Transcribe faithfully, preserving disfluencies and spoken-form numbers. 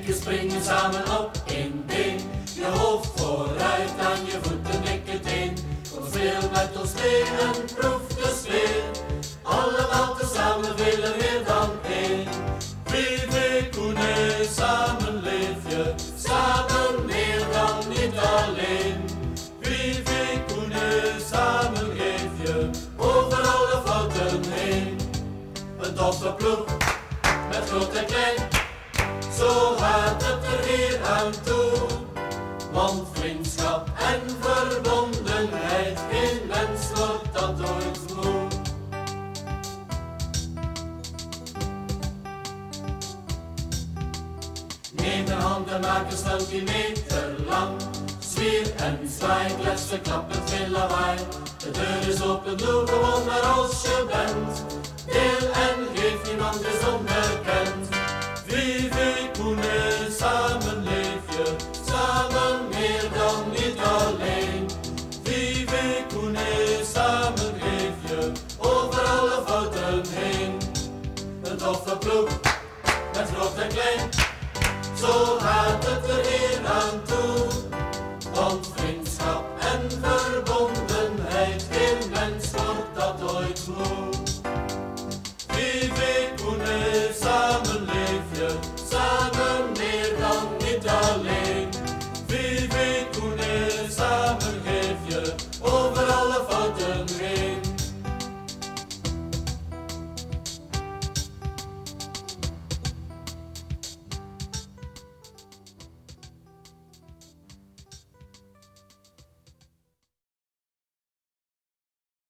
Dikke springen samen op één been. Je hoofd vooruit aan je voeten dikketeen. Kom speel met ons mee en proef de sfeer. Allemaal tezamen willen meer dan één. Vive Koene, samen leef je. Samen meer dan niet alleen. Vive Koene, samen geef je. Over alle fouten heen. Een toffe ploeg, met groot en klein. Zo gaat het er hier aan toe. Want vriendschap en verbondenheid, geen mens wordt dat ooit moe. Neem de hand en maak een centimeter lang. Zwier en zwaai, klets, klap met veel lawaai. De deur is open, doe gewoon maar als je bent.